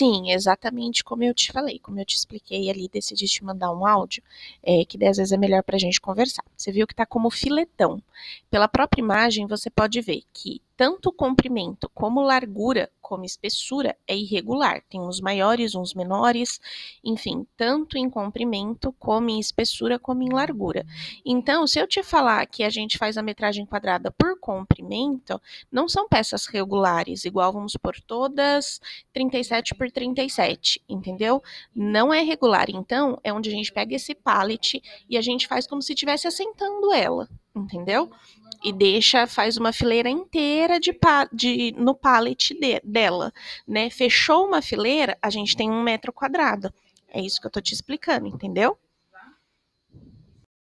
Sim, exatamente como eu te falei, como eu te expliquei ali, decidi te mandar um áudio, que daí às vezes é melhor pra gente conversar. Você viu que tá como filetão. Pela própria imagem, você pode ver que tanto comprimento como largura, como espessura, é irregular. Tem uns maiores, uns menores, enfim, tanto em comprimento, como em espessura, como em largura. Então, se eu te falar que a gente faz a metragem quadrada por comprimento, não são peças regulares, igual vamos por todas 37 por 37, entendeu? Não é regular, então é onde a gente pega esse pallet e a gente faz como se estivesse assentando ela, entendeu? E deixa, faz uma fileira inteira no pallet dela, né? Fechou uma fileira, a gente tem 1 metro quadrado. É isso que eu tô te explicando, entendeu?